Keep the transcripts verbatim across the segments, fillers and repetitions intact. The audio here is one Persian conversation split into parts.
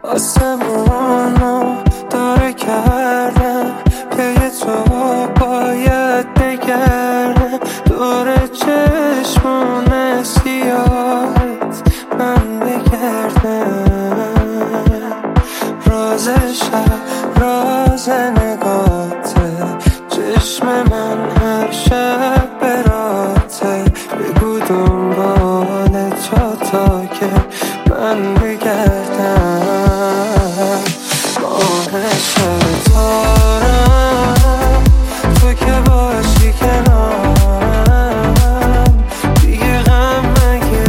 آسمونو داره کردم پی تو باید بگردم دور چشمون سیاهت من بگردم راز شب راز نگاته چشم من هر شب براته بگو دنبال تو تا که من بگردم ماه شب تارم تو که باشی کنارم دیگه غم مگه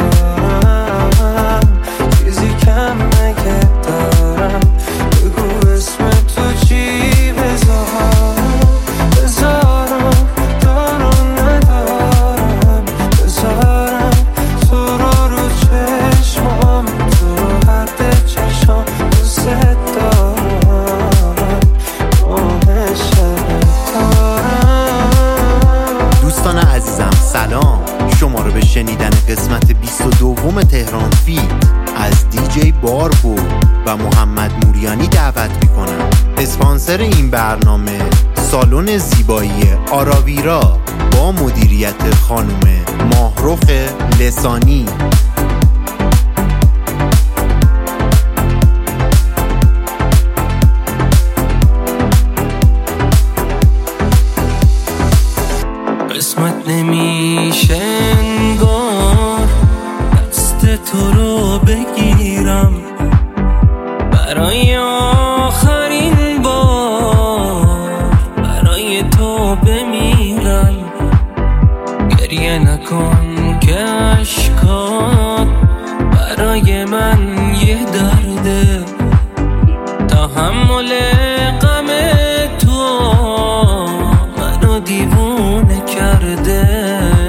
دارم چیزی کم مگه دارم بگو اسم تو چی بذارم بذارم دارم ندارم بذارم تو رو رو چشمام تو رو حد چشم دوست دارم ماه شب تارم. دوستان عزیزم سلام، شما رو به شنیدن قسمت بیست و دوم تهران فیت از دیجی باربو و محمد موریانی دعوت میکنم. اسپانسر این برنامه سالن زیبایی آراویرا با مدیریت خانم ماهرخ لسانی. قسمت نمیشه انگار دست تو رو بگیرم برای آخرین بار برای تو بمیرم گریه نکن که اشکات برای من یه درده تحمل غم تو منو دیوونه کرده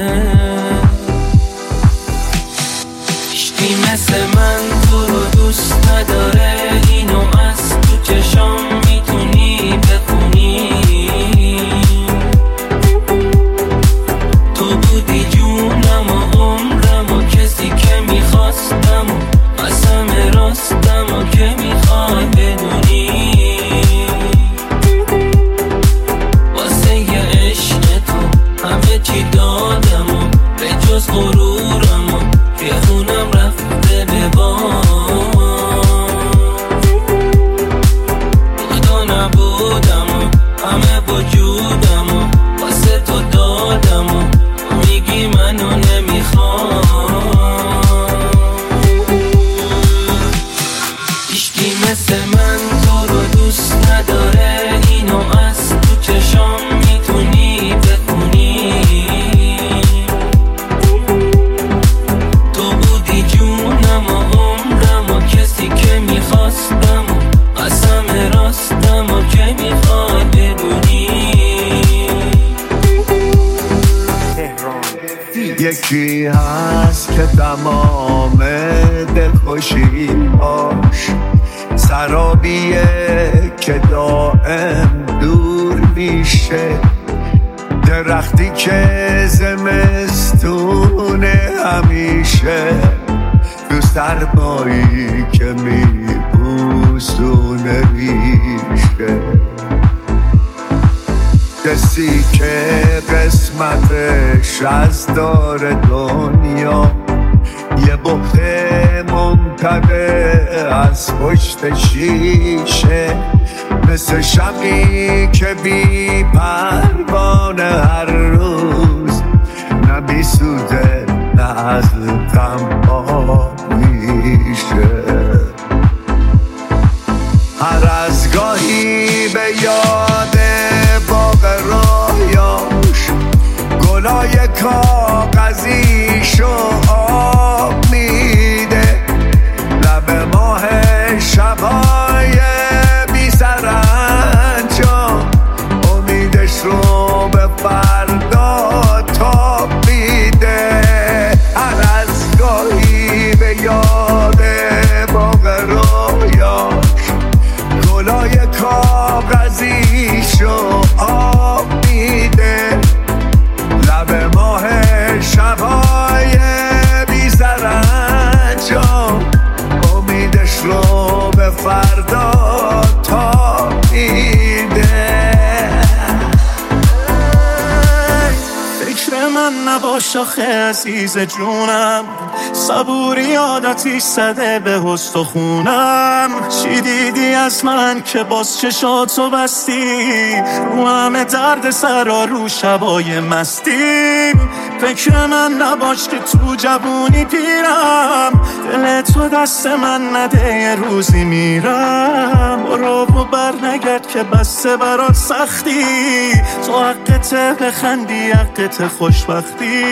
هیچکی مثل من تو رو دوست نداره اینو از تو چشام میتونی بخونی تو بودی جونم و عمرم و کسی که میخواستم و قسم راستم و که میخوای بدونی واسه یه عشق تو همه چی دادم و به جز غرورم و یه خونم رفته به بام خدا نبودم و همه وجودم و واسه تو دادم و میگی منو نمیخوام هیچکی مثل من تو رو دوست نداره اینو از تو چشام میتونی بخونی تو بودی جونم و عمرم و کسی که میخواستم و قسم راستم و که میخوای بدونی یکی هست که تمام دلخوشی‌هاش سرابیه که دائم دور میشه درختی که زمستونه همیشه تو سرمایی که میبوسونه ریشه کسی که قسمتش از دار دنیا یه بخت ممتده از پشت شیشه مثل شمی که بی پروانه هر روز نه بی سوزه نه از غم آب میشه هر از گاهی به یاد باغ رویاش گلای کاغذیشو آب میده لب ماه شبای بی سرانجام امیدش رو به فردا تاب میده هر از گاهی به یاد باغ رویاش گلای کاغذیشو آب میده لب ماه شبای بی سرانجام امیدش رو به فردا تا میده. فکر من نباش آخه عزیز جونم، صبوری عادتی زده به هست و خونم. چی دیدی از من که باز چشاتو بستی، رو همه درد سرا رو شبای مستیم. فکر من نباش که تو جوونی پیرم، دل تو دست من نده یه روزی میرم. برو و بر نگرد که بسته برات سختی، تو حقته بخندی حقته خوشبختی.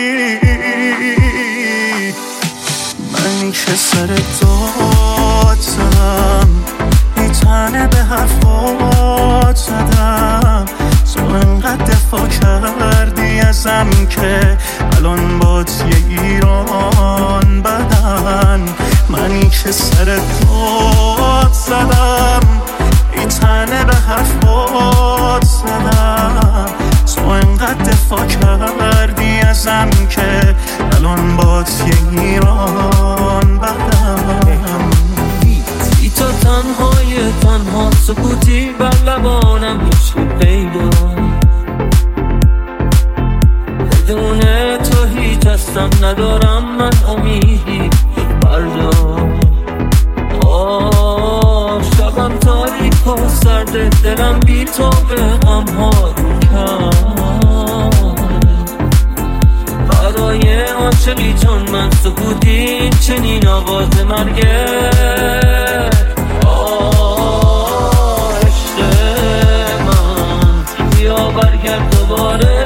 منی که سر داد زدم، ای تنه به حرفات زدم. تو انقدر دفاع کردی ازم که الان بات یه ایران بدن. منی که سر داد زدم، ای تنه به حرفات زدم. تو انقدر دفاع کردی ازم که الان بات یه ایران بدم. بی تو تنهای تنها سکوتی بر لبانم هیچ پیدا، بدون تو هیچ هستم ندارم من امیدی فردا. آه شبم تاریک و سرد، دلم بی تو به غمها رو کرد. برای عاشقی چون من سکوتی چنین آواز مرگه. آه عشق من بیا برگرد دوباره،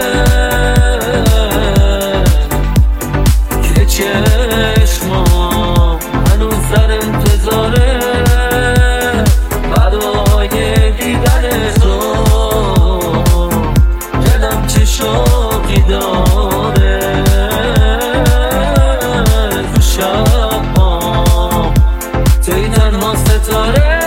که چشمام هنوز در انتظاره برای دیدن تو. دلم چه شوقی داره تو شبام، توی تنها ستاره.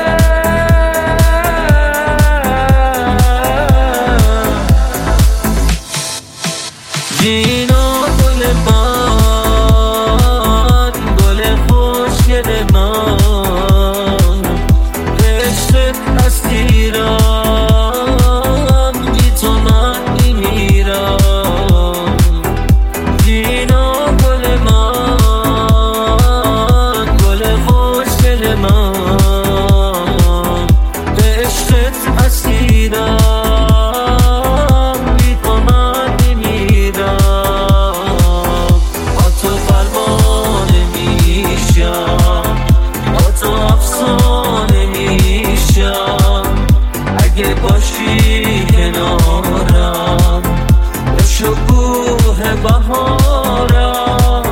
جینا گل من، گل خوشگل من، عشقت اسیرم، بی تو من میمیرم. جینا گل من، گل خوشگل من، عشقت اسیرم، بی تو من میمیرم. با تو پروانه میشم، با تو افسانه میشم. اگه باشی کنارم به شکوه بهارم.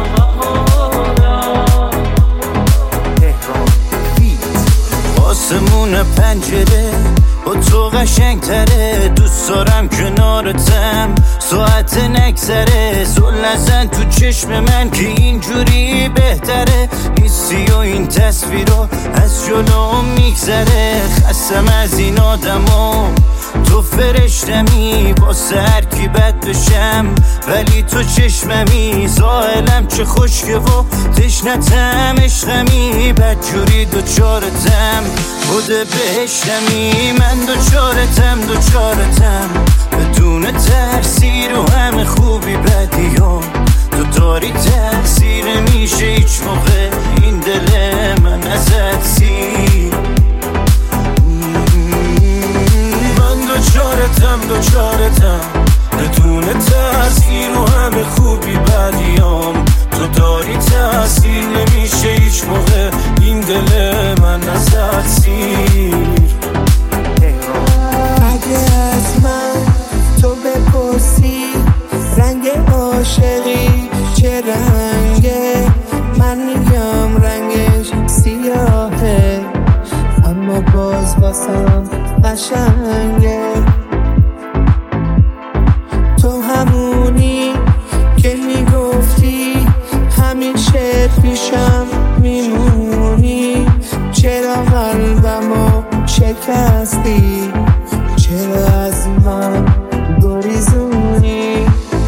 آسمون پنجره با تو قشنگ تره، دوست دارم کنارتم ساعت نگذره. زل نزن تو چشم من که اینجوری بهتره، نیستی و این تصویرو از جلوم میگذره. خستم از این آدما، تو فرشتمی واسه هر کی بد بشم، ولی تو چشممی. زائلم چه خشکه و تشنتم عشقمی، بدجوری دوچارتم بوده بهشتمی. من دوچارتم دوچارتم بدون ترسی، رو همه خوبی بدیام تو داری تأثیر. میشه هیچ موقع این دل من ازت سیر. من دوچارتم دوچارتم بدون تأثیر، رو همه خوبی بدیام تو داری تأثیر. نمیشه هیچ موقع این دل من ازت سیر. اگه از من تو بپرسی رنگ عاشقی چه رنگه، من میگم رنگش سیاهه، اما باز واسم قشنگه. تو همونی که میگفتی همیشه پیشم میمونی. چرا قلبمو شکستی، چرا از من گریزونی؟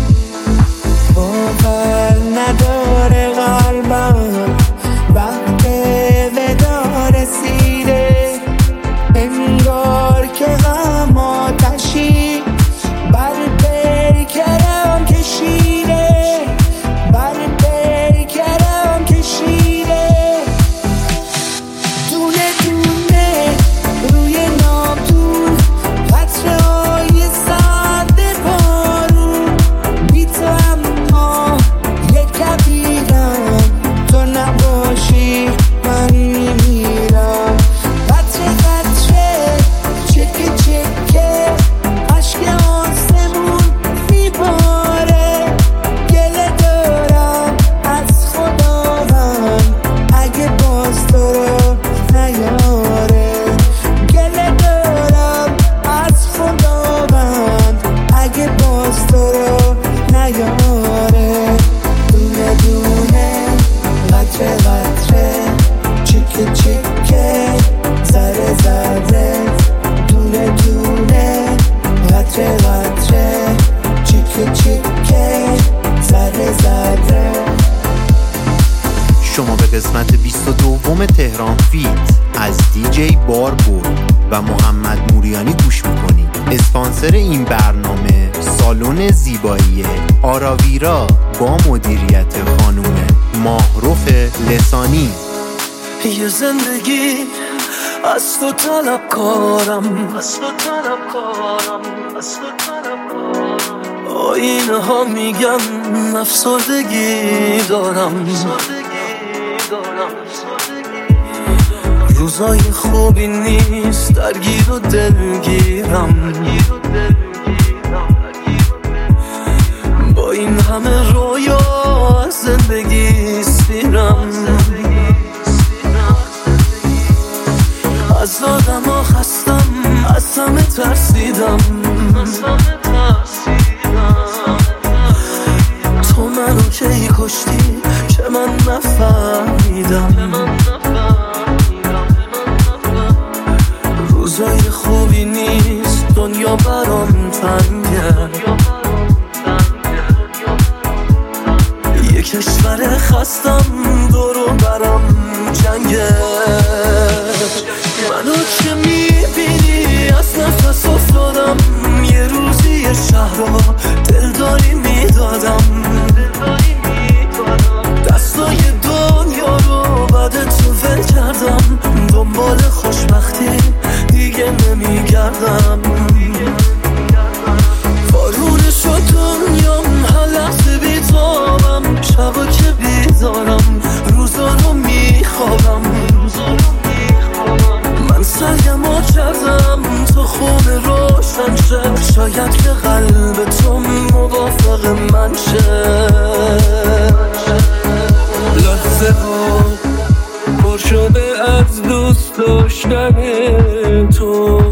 باور نداره قلبم وقت ودا رسیده، چیکه چیکه ذره ذره دونه دونه قطره قطره چیکه چیکه ذره ذره. شما به قسمت بیست و دوم تهران فیت از دیجی باربور و محمد موریانی گوش میکنید. اسپانسر این برنامه سالن زیبایی آراویرا با مدیریت خانم ماهروف لسانی. یه زندگی از تو طلب کارم، از تو طلب کارم، از تو طلب کارم. آینه ها میگن افسردگی دارم، روزای خوبی نیست درگیر و دلگیرم. با این همه رویا از زندگی سیرم. از آدم ها خستم، از همه ترسیدم. تو منو کی کشتی که من نفهمیدم. روزای خوبی نیست دنیا برام تنگه. یه کشور خستم دورو برام جنگه. منو که میبینی از نفس افتادم. یه روزی یه شهر رو دلداری میدادم. دستای دنیا رو بعد تو ول کردم. دنبال خوشبختی دیگه نمیگردم. بارونه شد دنیام هر لحظه بیتابم. شبا که بیدارم روزا رو میخوابم. من سرگما کردم تو خونه روشن شه. شاید که قلب تو موافق من شه. لحظه ها پر شده از دوست داشتن تو.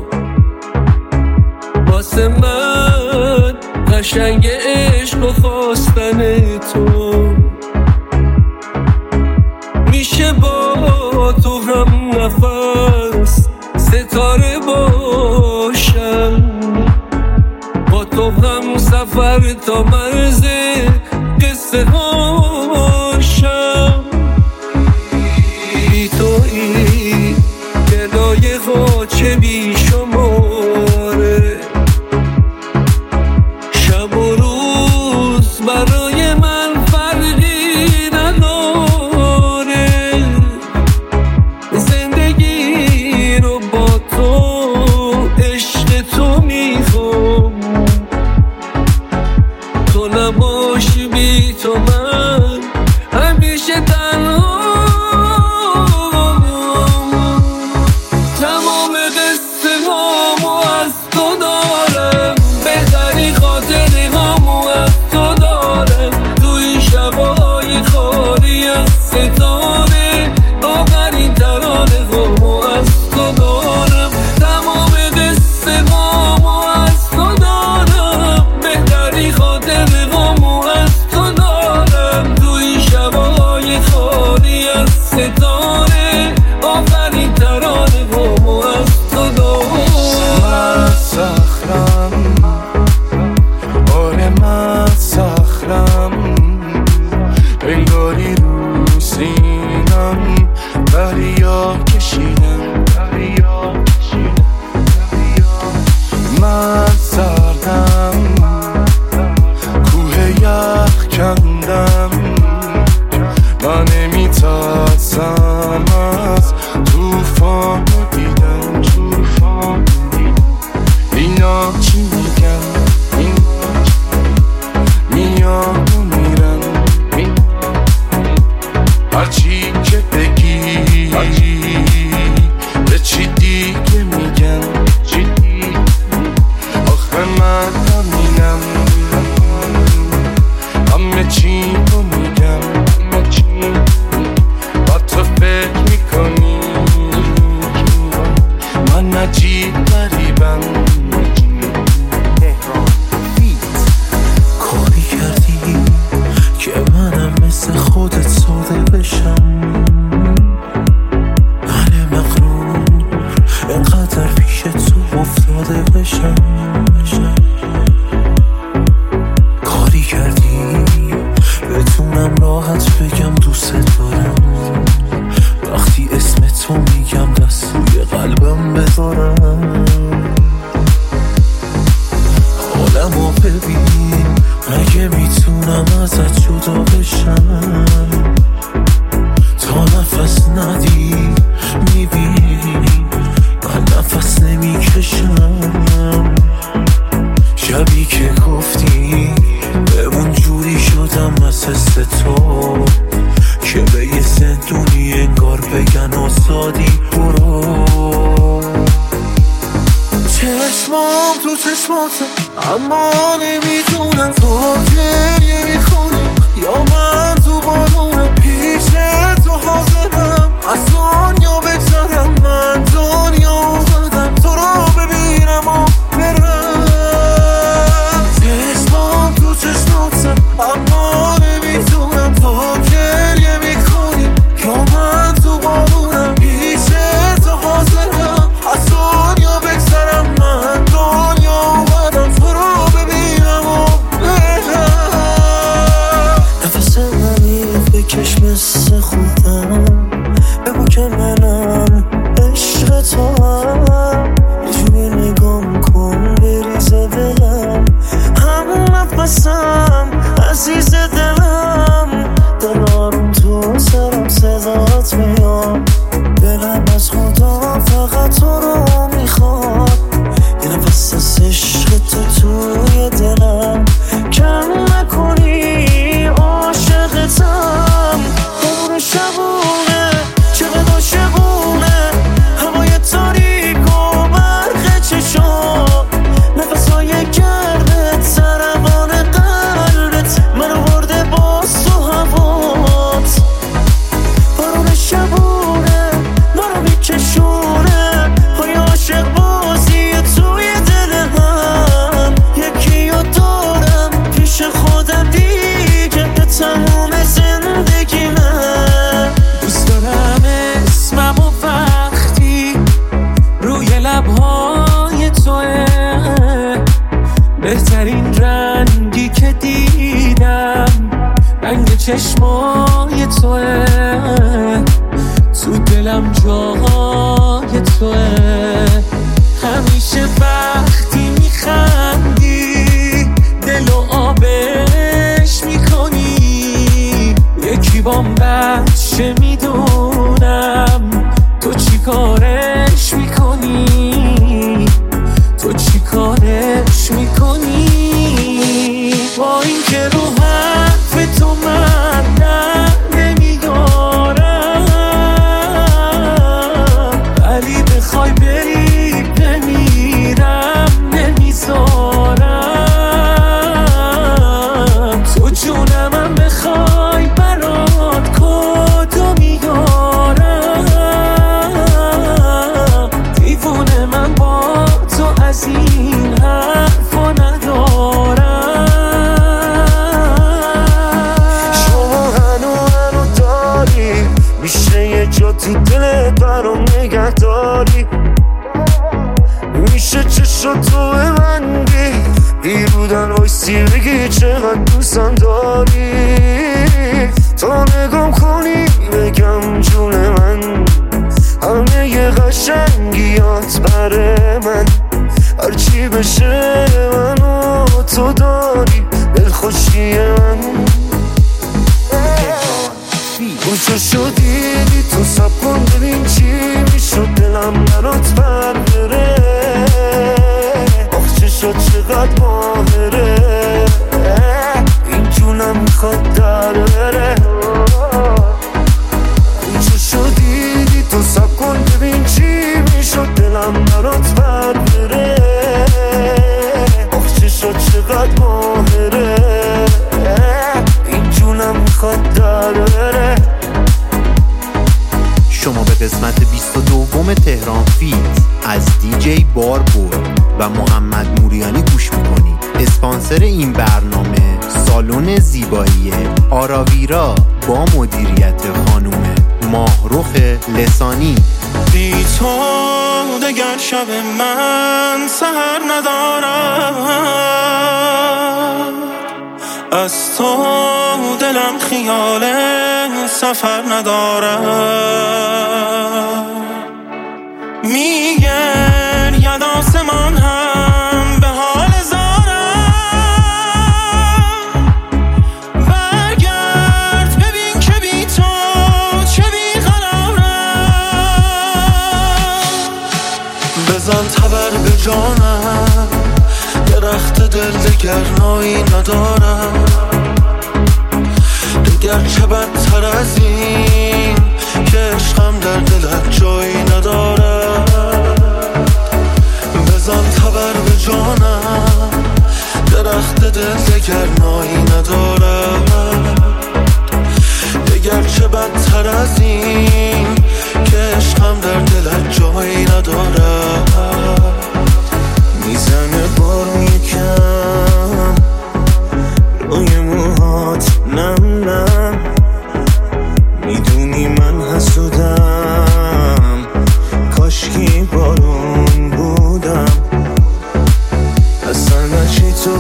واسه من قشنگ عشق و خواستن تو. میشه با تو هم نفس ستاره باشم. با تو هم سفر تا مرز قصه هاشم. بی تویی گلای غاچه بی شماره. شب و روز برای من فرقی نداره. زندگی رو با تو عشق تو میخوام. تو نباشی بی تو من همیشه تنها. تمام قصه هامو از تو دارم. بهترین خاطره هامو از تو دارم. تو این شبای خالی از ستاره. آخرین ترانه هامو از تو دارم. تمام قصه هامو از تو دارم. بهترین خاطره هامو از تو دارم. تو این شبای خالی از ستاره. آخرین ترانه هامو از تو دارم. من سخرم، آره من سخرم. انگاری رو سینم دریا کشیدم. من سردم، کوه یخ کندم. من نمیترسم از توفان دیدم. اینا چی میگن؟ میان و میرن. هرچی که بگی به چی دیگه میگن. آخه من همینم، همه چی رو میگم. با تو فکر میکنی من نجیب غریبم. کاری کردی که منم مثل خودت ساده بشم. بشم. کاری کردی بتونم راحت بگم دوست دارم، وقتی اسم تو میگم دست روی قلبم بذارم. حالمو ببین، مگه میتونم ازت جدا بشم؟ تا نفس ندی میبینی من نفس نمیکشم. شبی که گفتی بمون جوری شدم از حس تو که به یه زندونی انگار بگن آزادی برو. چشمام تو چشماته اما نمیدونم تو گریه میکنی یا من تو بارونم. پیش تو حاضرم از دنیا بگذرم، من دنیا اومدم تو رو ببینم و برم. چشمام تو چشماته اما نمیدونم تو گریه میکنی یا من تو بارونم. پیش تو حاضرم از دنیا بگذرم، من دنیا اومدم تو رو ببینم و برم. نفس منی بکش مثل خودم، بگو که منم عشق تو هم. یه جوری نگام کن بریزه دلم، هم نفسم عزیز دلم. دل آروم تو سرم صدات میاد، دلم از خدا فقط تو رو میخواد. یه نفس از عشق تو توی دلم، کم نکنی عاشقتم. عمر شبونه چقدر عاشقونه، هوای تاریک و برق چشم، نفسهای گردت سربان قلبت منو برده باز تو هوات. بارون شبونه منو میکشونه، های عاشق بازی توی دل من. یکی رو دارم پیش خودم دیگه به تموم زندگی من. دوست دارم اسمم و وقتی روی لبهای توه، بهترین رنگی که دیدم رنگ چشمای توه. تو دلم جای توه، همیشه وقتی میخندی دلو آبش میکنی. یکی بام بچه میدونم تو چی کارش میکنی، تو چی کارش میکنی. با این که رو حرف تو من نه نمیدارم، ولی بخوای بری بمیرم نمیذارم. تو جونمم بخوای برات کدو میارم. دیوونه من با تو از این حرفا ندارم. شما هنو هنو داری، میشه یه جا تو دلت برام نگه داری. میشه چشم تو ببندی بیرودن وایسی بگی چقدر دوستم داری. تا نگام کنی بگم جون من، همه یه قشنگیات بره من. هرچی بشه منو تو داری، دلخوشی من. کجا شدی تو سب کن ببین چی میشد، دلم برات بر بره. آخ چه شد چقدر ماهره، این جونم میخواد در بره. کجا شدی تو سب کن ببین چی میشد، دلم برات بر بره. آخ چه شد چقدر ماهره، این جونم میخواد در بره. شما به قسمت بیست و دوم تهران فیت از دیجی باربور و محمد موریانی گوش میکنید. اسپانسر این برنامه سالن زیبایی آراویرا با مدیریت خانم ماهرخ لسانی. بی تو دگر شب من سحر ندارم، از تو دلم خیال سفر ندارم. میگرید آسمان هم به حال زارم، برگرد ببین که بی تو چه بیقرارم. بزن تبر به جانم، درخت دل دگر نایی ندارم، دگر چه بدتر از این که عشقم در دلت جایی ندارم. بزن تبر به جانم، درخت دل دگر نایی ندارم، دگر چه بدتر از این که عشقم در دلت جایی ندارم. میزنه بارون یکم روی موهات نم نم، میدونی من حسودم کاشکی بارون بودم. اصلا چی تو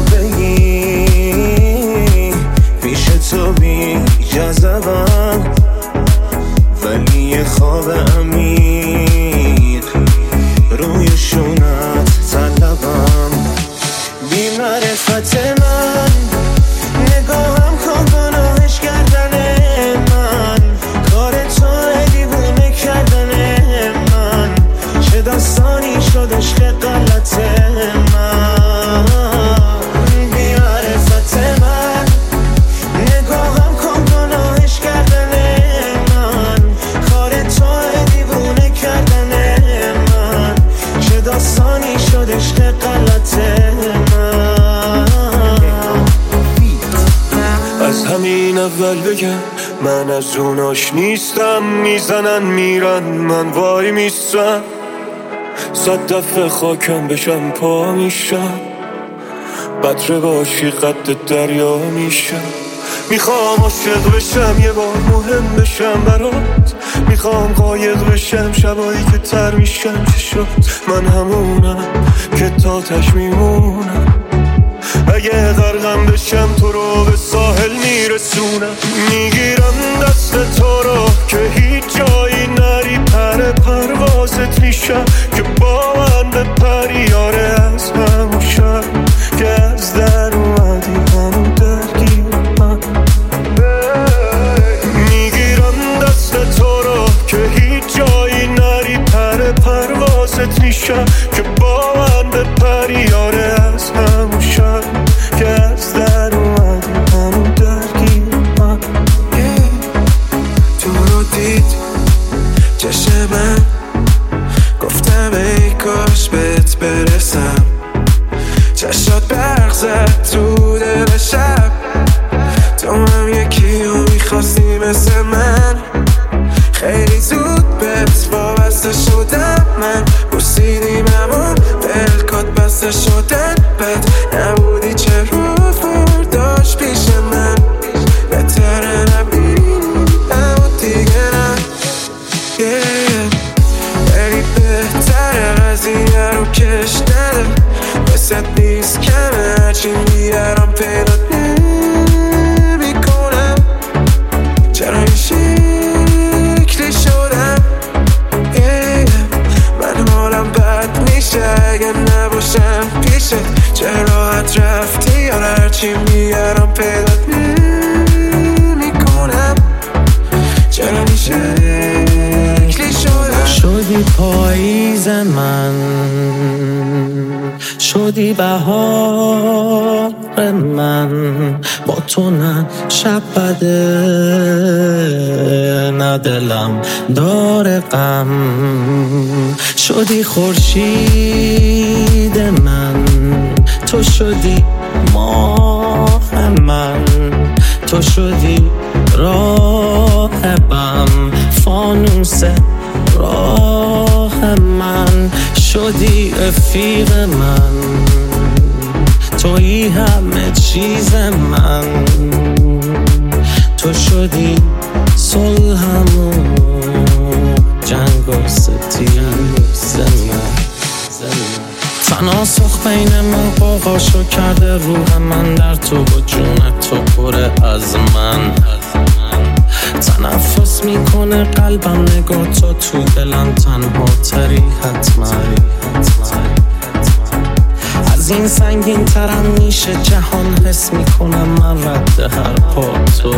بگی پیش تو بی جذبم، ولی یه خواب عمیق روی شونت طلبم. بی معرفت من نگاهم کن گناهش کردن من، کار تو دیوونه کردن من، چه داستانی شد عشق غلط من. بی معرفت من نگاهم کن گناهش کردن من، کار تو دیوونه کردن من، چه داستانی شد عشق غلط من. از همین اول بگم من از اوناش نیستم، میزنن میرن من وای میستم، صد دفعه خاکم بشم پا میشم، قطره باشی قد دریا میشم. میخوام عاشق بشم یه بار مهم بشم برات، میخوام قایق بشم شبایی که تر میشم. چه شد من همونم که تاتش میمونم، اگه غرقم بشم تو رو به ساحل میرسونم. میگیرم دست تو رو که هیچ جایی نری، پر پروازت میشم که با من به پریاره. از همون شب که از در اومدی منو درگیر من، میگیرم دست تو رو که هیچ جایی نری، پر پروازت میشم که با من به پریاره. از همون شب که از در اومدی منو درگیر من. تو رو دید چشم من، گفتم ای کاش بهت برسم، چشات برق زد تو دل شب، تو هم یکی رو میخواستی مثل من. خیلی زود بهت وابسته شدم من، بوسیدیم همون دلکات بسته شدن، بد نبودی چه رو فرداش پیش من. بهتره نبینی اما دیگه نه، ولی بهتره قضیه رو کش نده، مثل نیست کمه هرچی میارم پیدات نمیکنم. چرا این شکلی شدم، من حالم بد میشه اگه نباشم پیشت. چه راحت رفتی یا هرچی میارم پیدات نمیکنم. چرا این شکلی شدم، شدی پاییز من، شدی بهار من، با تو نه شب بده نه دلم داره غم. شدی خورشید من، تو شدی ماه من، تو شدی راهبم، فانوس راه من. شدی رفیق من، تویی همه چیز من، تو شدی صلحم و جنگ انگار ستیزه تناسخ بین ما قاقاشو کرده روح من در تو و جون تو پره از من تنفس میکنه قلبم نگاه تو تو دلم تنها تری حتما از این سنگین ترم میشه جهان حس میکنم من رد هر پا تو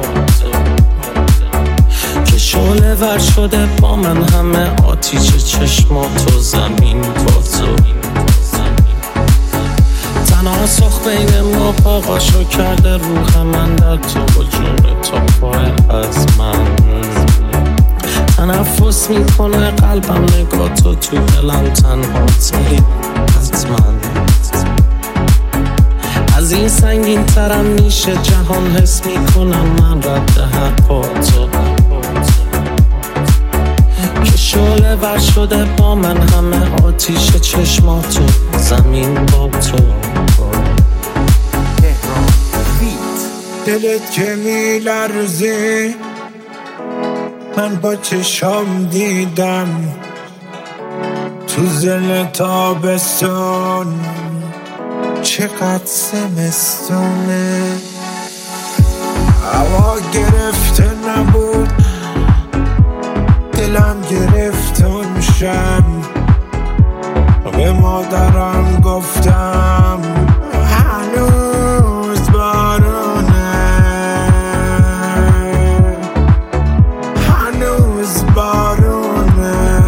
که شعله ور شده با من همه آتیش چشماتو زمین با تو تناسخ بین ما پاقاشو کرده روح من در تو و جون تو پاره از من تنفس میکنه قلبم نگاه تو تو دلم تنها تری از من از این سنگین ترم میشه جهان حس میکنم من رد هر پا تو که شعله ور شده با من همه آتیش چشماتو زمین با تو دلت که میلرزه من با چشام دیدم تو زل تابستون چقدر زمستونه هوا گرفته نبود دلم گرفت اون شب به مادرم گفتم هنوز بارونه هنوز بارونه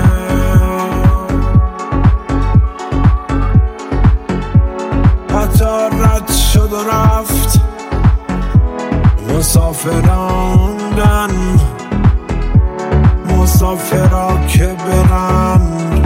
قطار رد شد و رفت مسافراندن مسافرا که برن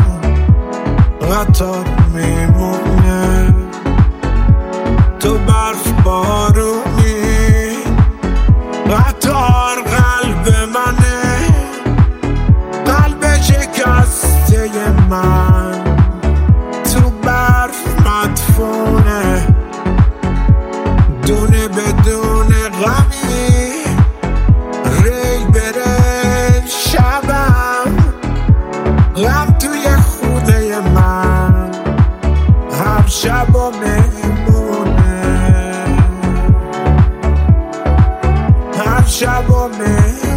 قطار میمونه تو برف بارونی قطار قلب منه قلب شکسته من تو برف مدفونه دونه بدون غمی ری بره شبم غم توی خونه من هر شب و مهمونه هر شب و مهمونه